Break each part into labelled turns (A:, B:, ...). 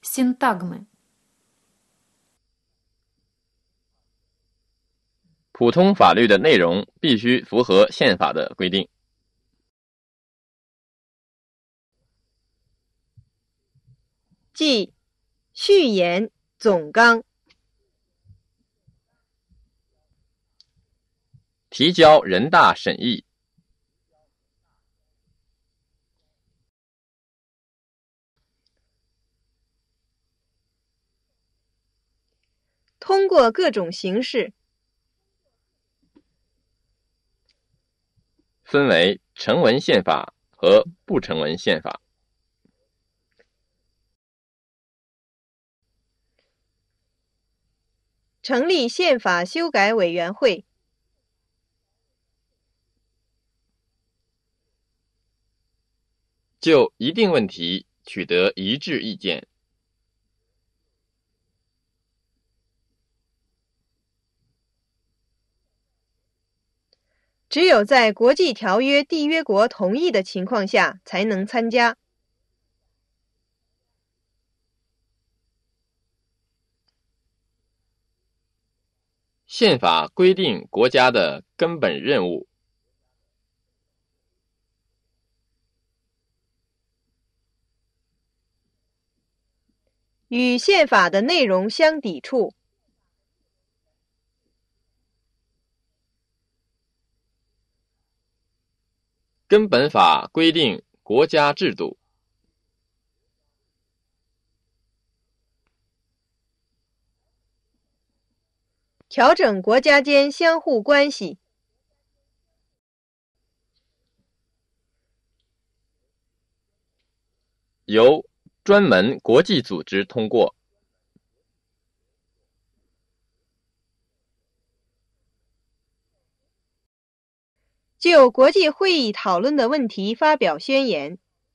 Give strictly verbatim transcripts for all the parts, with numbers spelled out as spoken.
A: Синтагми.
B: 普通法律的内容必须符合宪法的规定。
C: 即序言、总纲。
B: 提交人大审议。
C: 通过各种形式。
B: 分为成文宪法和不成文宪法。
C: 成立宪法修改委员会。
B: 就一定问题取得一致意见。
C: 只有在国际条约缔约国同意的情况下才能参加。
B: 宪法规定国家的根本任务。
C: 与宪法的内容相抵触。
B: 根本法规定国家制度。
C: 调整国家间相互关系。
B: 由专门国际组织通过。
C: 就国际会议讨论的问题发表宣言。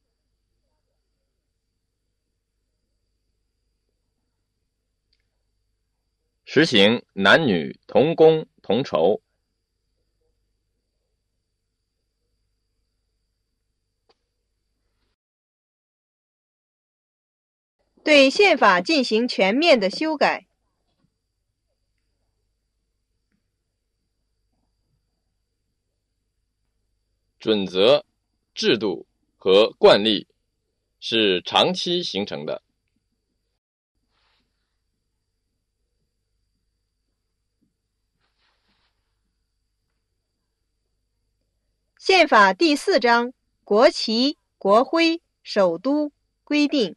B: 实行男女同工同酬。
C: 对宪法进行全面的修改。
B: 准则、制度和惯例是长期形成的。
C: 宪法第四章国旗、国徽、首都规定。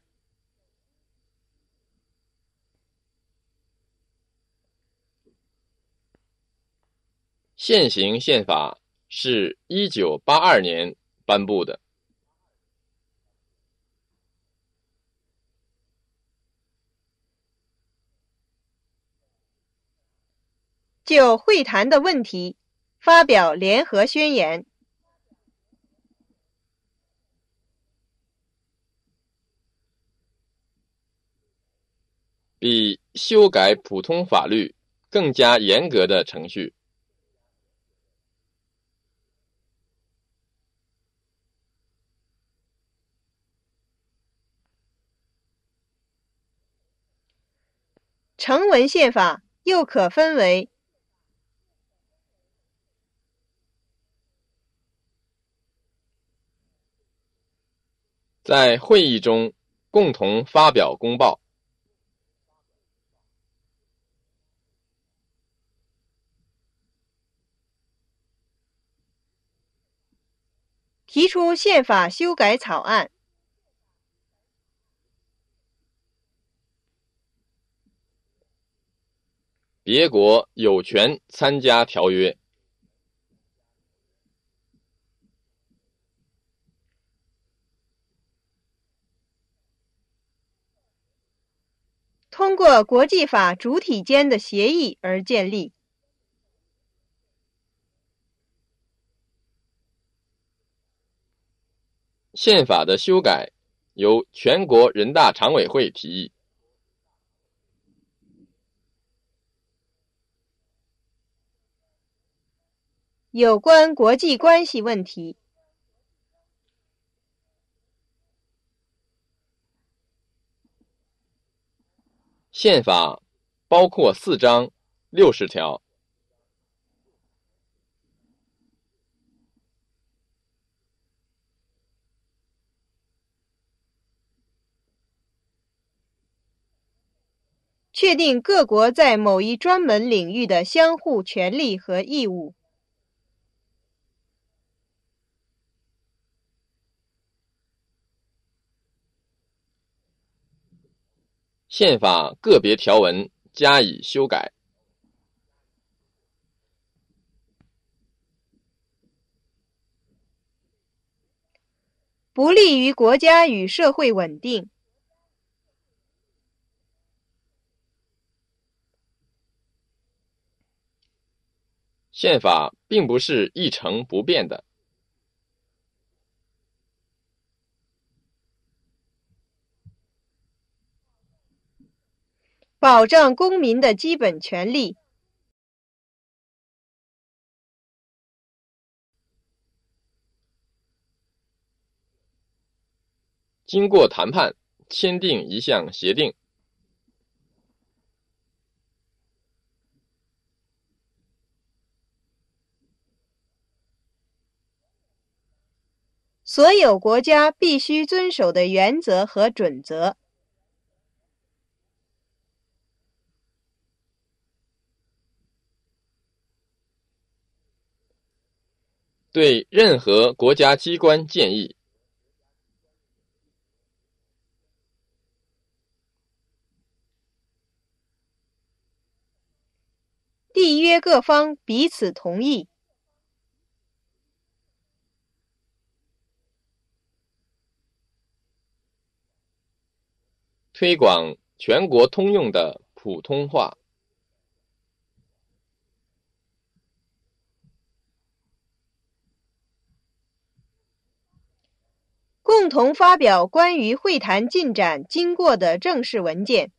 B: 现行宪法是一九八二年颁布的。
C: 就会谈的问题发表联合宣言。
B: 比修改普通法律更加严格的程序。
C: 成文宪法又可分为
B: 在会议中共同发表公报。
C: 提出宪法修改草案。
B: 别国有权参加条约。
C: 通过国际法主体间的协议而建立。
B: 宪法的修改由全国人大常委会提议。
C: 有关国际关系问题。
B: 宪法包括四章六十条。
C: 确定各国在某一专门领域的相互权利和义务。
B: 宪法个别条文加以修改。
C: 不利于国家与社会稳定。
B: 宪法并不是一成不变的。
C: 保障公民的基本权利。
B: 经过谈判，签订一项协定。
C: 所有国家必须遵守的原则和准则。
B: 对任何国家机关建议。
C: 缔约各方彼此同意。
B: 推广全国通用的普通话。
C: 共同发表关于会谈进展经过的正式文件。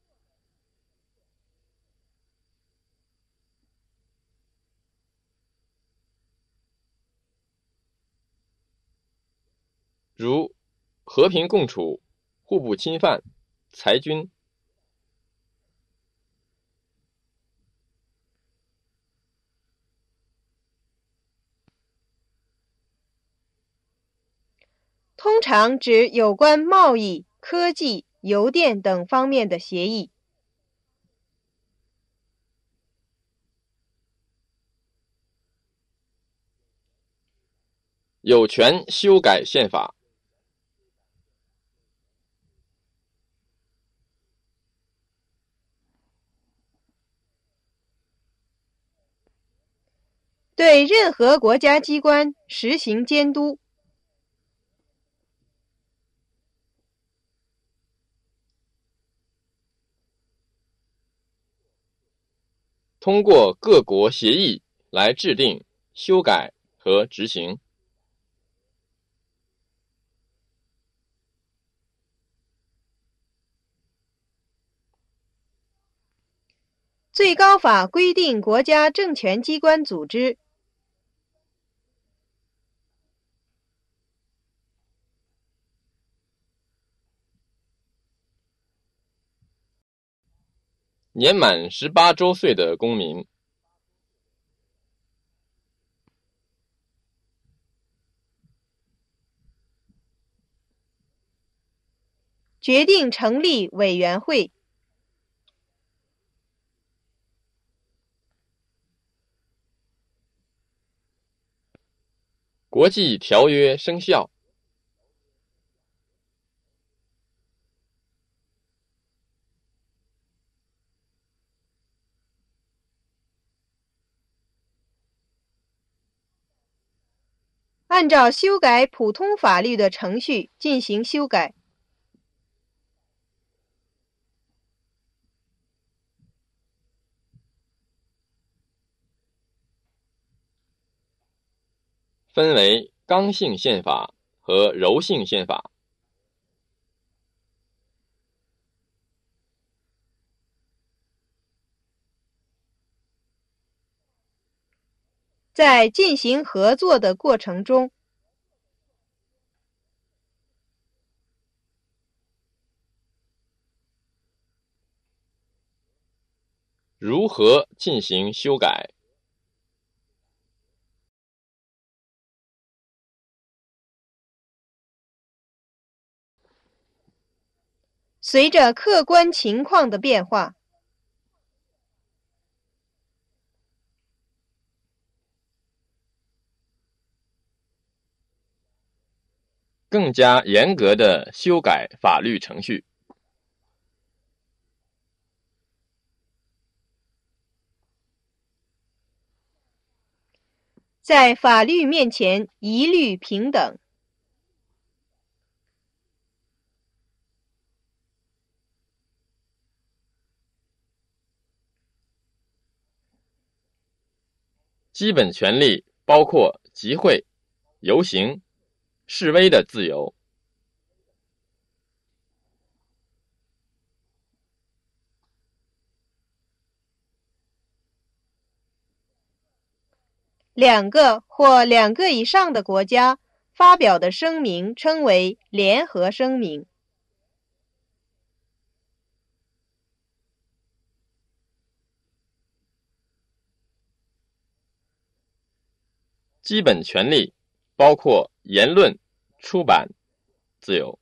B: 如和平共处、互不侵犯、裁军。
C: 通常指有关贸易、科技、邮电等方面的协议。
B: 有权修改宪法。
C: 对任何国家机关实行监督。
B: 通过各国协议来制定、修改和执行。
C: 最高法规定国家政权机关组织。
B: 年满十八周岁的公民。
C: 决定成立委员会。
B: 国际条约生效。
C: 按照修改普通法律的程序进行修改。
B: 分为刚性宪法和柔性宪法。
C: 在进行合作的过程中，
B: 如何进行修改？
C: 随着客观情况的变化，
B: 更加严格的修改法律程序。
C: 在法律面前一律平等。
B: 基本权利包括集会、游行、示威的自由。
C: 两个或两个以上的国家发表的声明称为联合声明。
B: 基本权利包括言论、出版自由。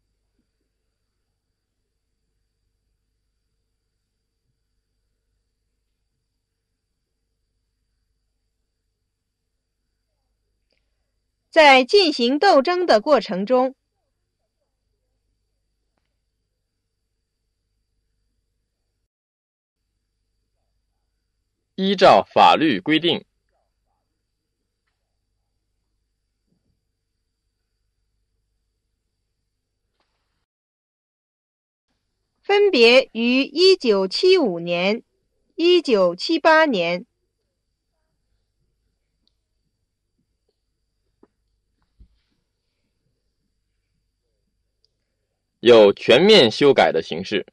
C: 在进行斗争的过程中，
B: 依照法律规定，
C: 分别于一九七五年、一九七八年、
B: 有全面修改的形式。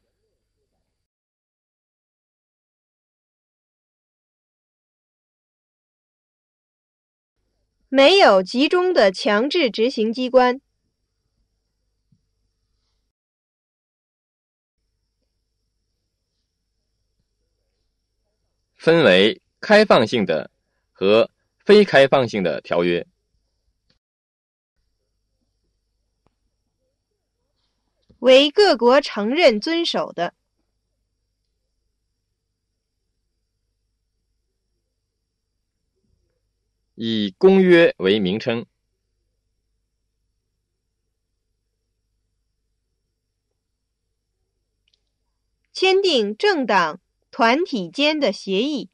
C: 没有集中的强制执行机关。
B: 分为开放性的和非开放性的条约。
C: 为各国承认遵守的。
B: 以公约为名称。
C: 签订政党、团体间的协议。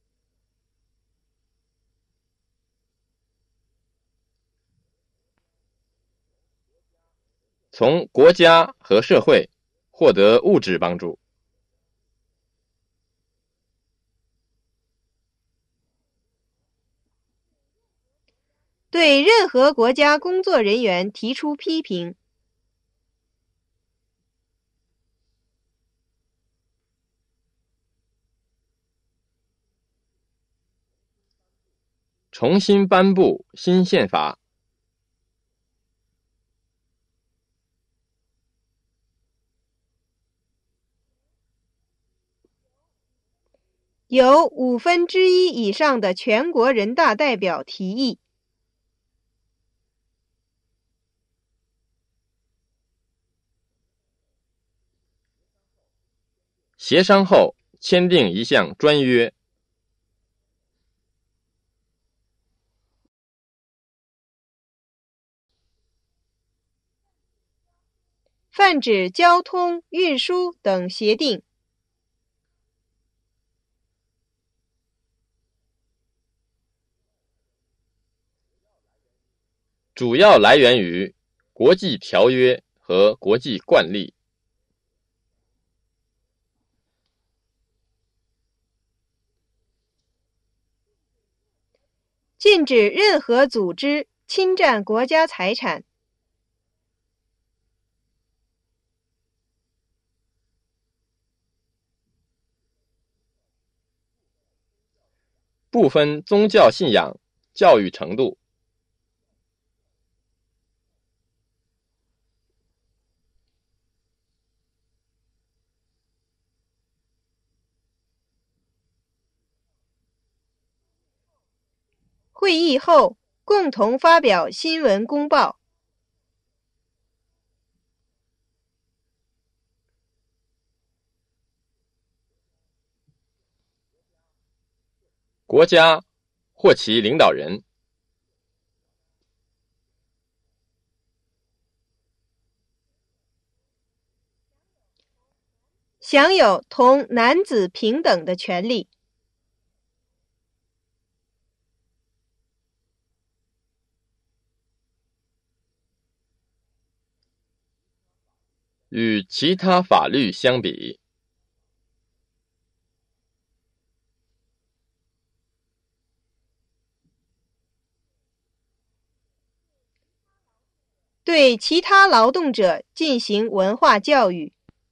B: 从国家和社会获得物质帮助。
C: 对任何国家工作人员提出批评。
B: 重新颁布新宪法。
C: 由五分之一以上的全国人大代表提议。
B: 协商后签订一项专约。
C: 泛指交通、运输等协定。
B: 主要来源于国际条约和国际惯例。
C: 禁止任何组织侵占国家财产。
B: 不分宗教信仰、教育程度。
C: 会议后共同发表新闻公报。
B: 国家或其领导人
C: 享有同男子平等的权利。
B: 与其他法律相比，
C: 对其他劳动者进行文化教育。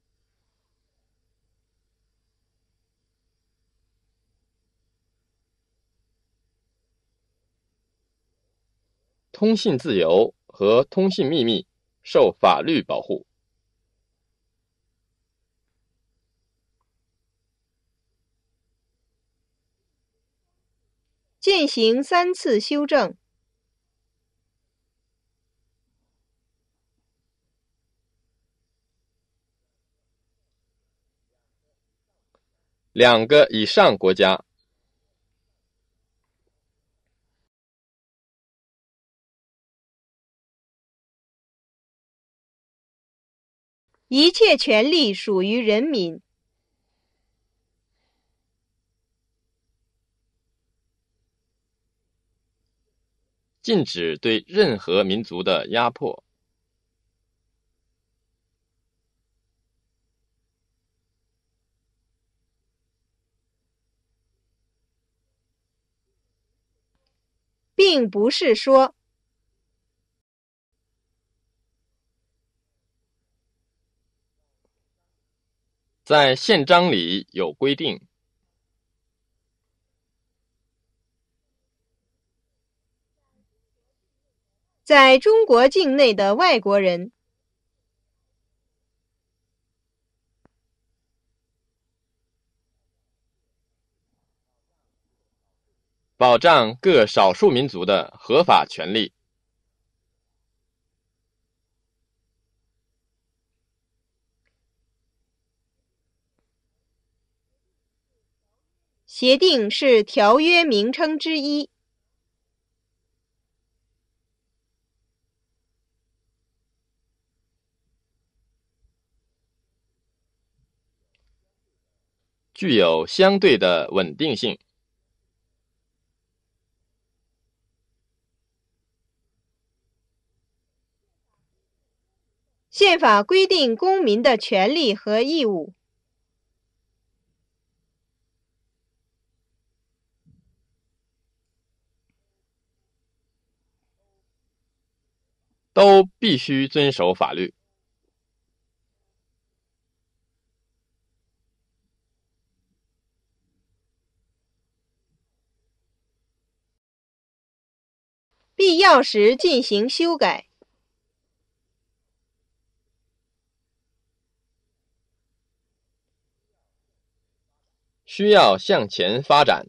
B: 通信自由和通信秘密受法律保护。
C: 进行三次修正。
B: 两个以上国家
C: 一切权利属于人民。
B: 禁止对任何民族的压迫。
C: 并不是说
B: 在宪章里有规定，
C: 在中国境内的外国人
B: 保障各少数民族的合法权利。
C: 协定是条约名称之一。
B: 具有相对的稳定性。
C: 宪法规定公民的权利和义务。
B: 都必须遵守法律。
C: 必要时进行修改。
B: 需要向前发展。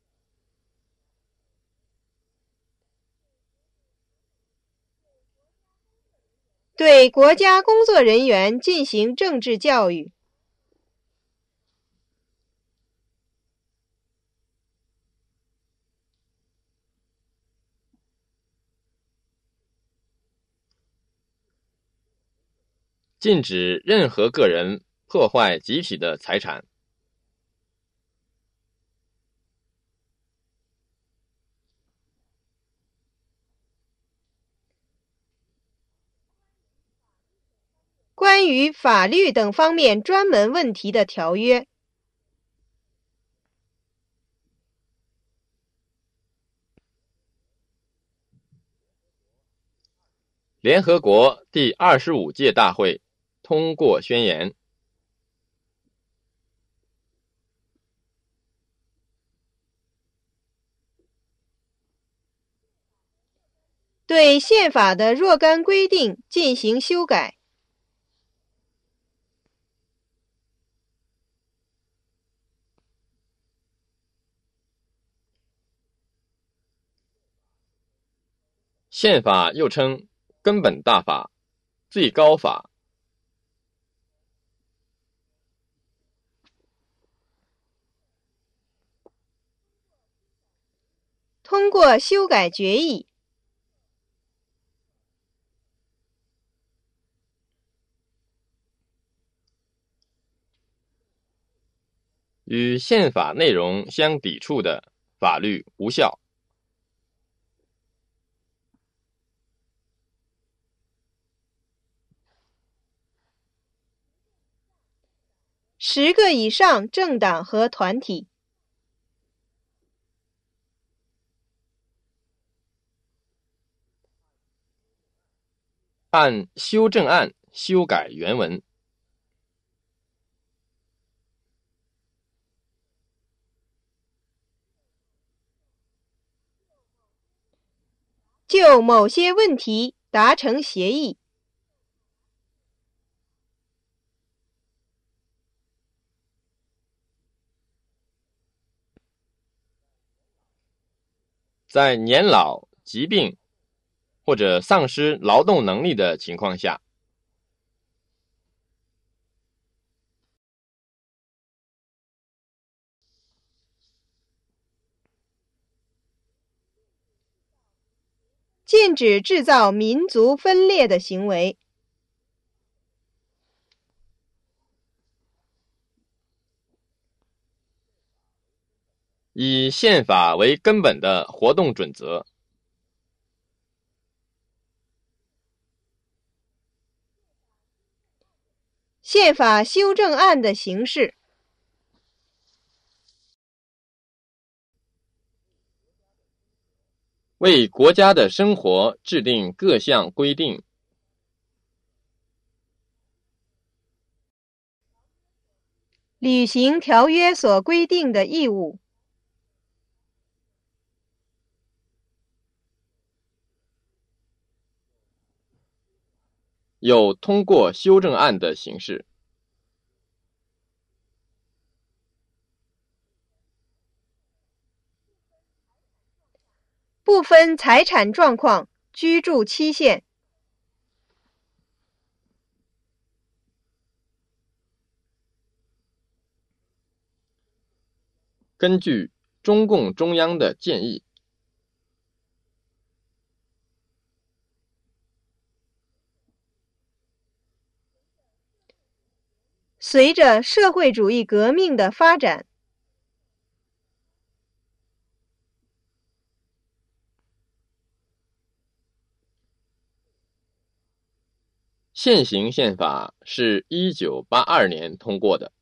C: 对国家工作人员进行政治教育。
B: 禁止任何个人破坏集体的财产。
C: 关于法律等方面专门问题的条约。
B: 联合国第二十五届大会通过宣言。
C: 对宪法的若干规定进行修改。
B: 宪法又称根本大法、最高法。
C: 通过修改决议，
B: 与宪法内容相抵触的法律无效。
C: 十个以上政党和团体，
B: 按修正案修改原文。
C: 就某些问题达成协议。
B: 在年老、疾病或者丧失劳动能力的情况下，
C: 禁止制造民族分裂的行为。
B: 以宪法为根本的活动准则。
C: 宪法修正案的形式。
B: 为国家的生活制定各项规定。
C: 履行条约所规定的义务。
B: 有通过修正案的形式。
C: 不分财产状况、居住期限。
B: 根据中共中央的建议，
C: 随着社会主义革命的发展，
B: 现行宪法是一九八二年通过的。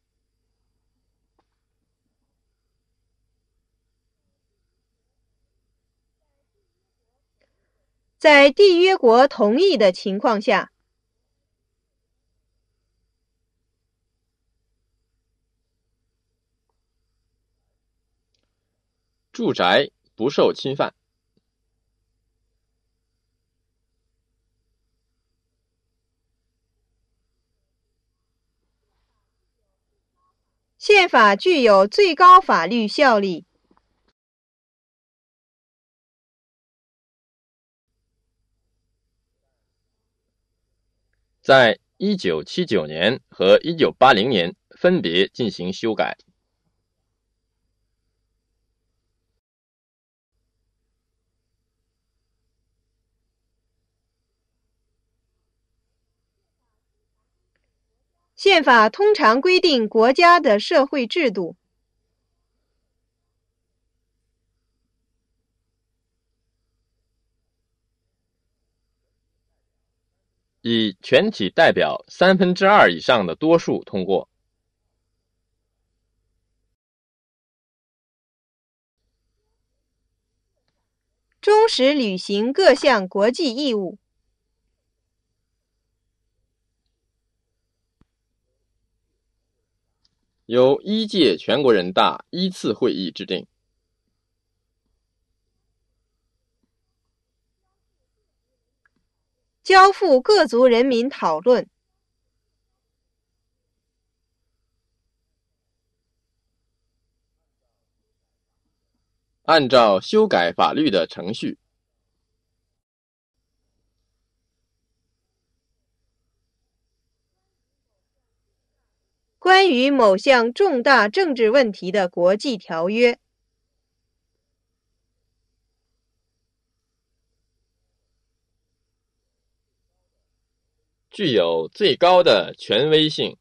C: 在缔约国同意的情况下，
B: 住宅不受侵犯。
C: 宪法具有最高法律效力。
B: 在一九七九年和一九八零年分别进行修改。
C: 宪法通常规定国家的社会制度。
B: 以全体代表三分之二以上的多数通过。
C: 忠实履行各项国际义务。
B: 由一届全国人大依次会议制定。
C: 交付各族人民讨论。
B: 按照修改法律的程序。
C: 关于某项重大政治问题的国际条约。
B: 具有最高的权威性。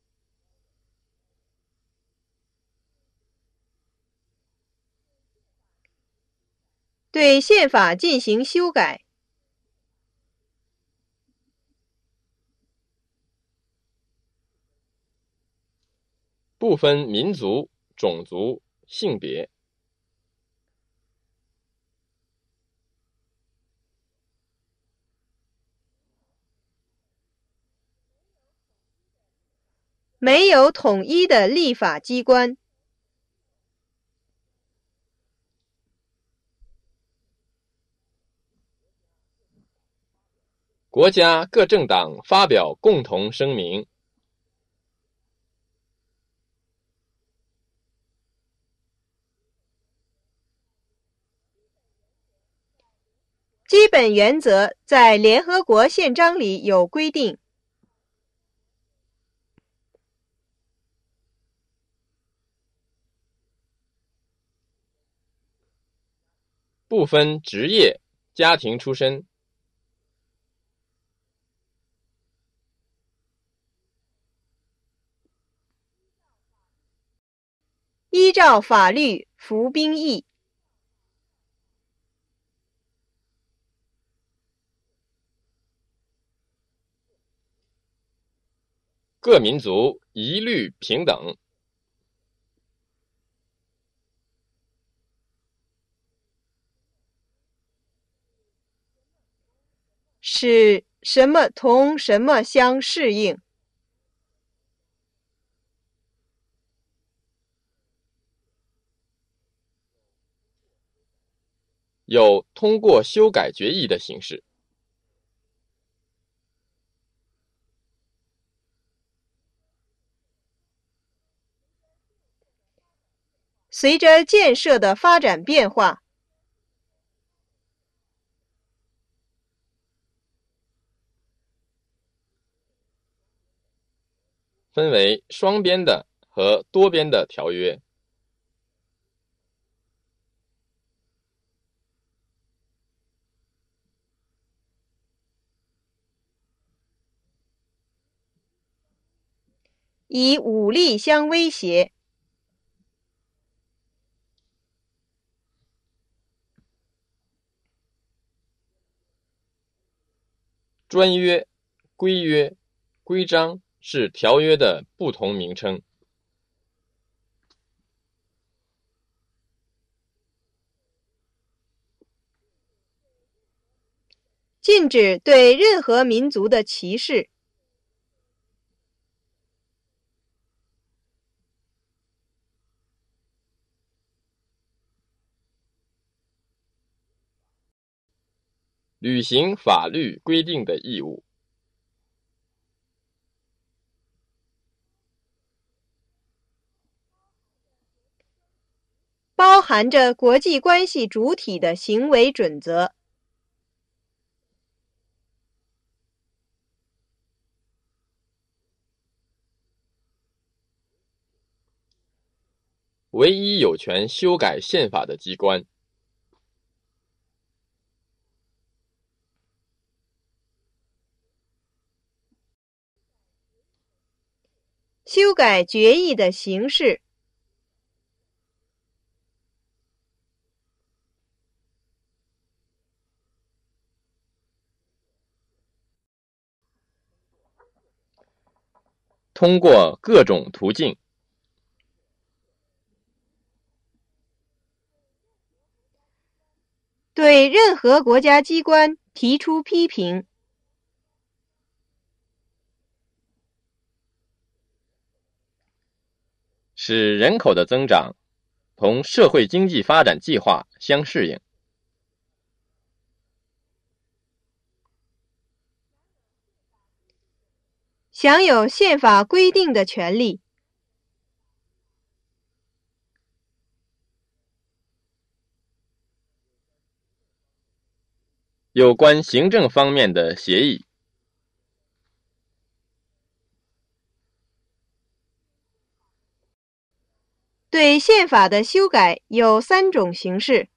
C: 对宪法进行修改。
B: 不分民族、种族、性别。
C: 没有统一的立法机关。
B: 国家各政党发表共同声明。
C: 基本原则在联合国宪章里有规定。
B: 不分职业、家庭出身。
C: 依照法律服兵役。
B: 各民族一律平等。
C: 使什么同什么相适应。
B: 有通过修改决议的形式。
C: 随着建设的发展变化。
B: 分为双边的和多边的条约。
C: 以武力相威胁。
B: 专约、规约、规章是条约的不同名称。
C: 禁止对任何民族的歧视。
B: 履行法律规定的义务。
C: 包含着国际关系主体的行为准则。
B: 唯一有权修改宪法的机关。
C: 修改决议的形式。
B: 通过各种途径。
C: 对任何国家机关提出批评。
B: 使人口的增长同社会经济发展计划相适应。
C: 享有宪法规定的权利。
B: 有关行政方面的协议。
C: 对宪法的修改有三种形式：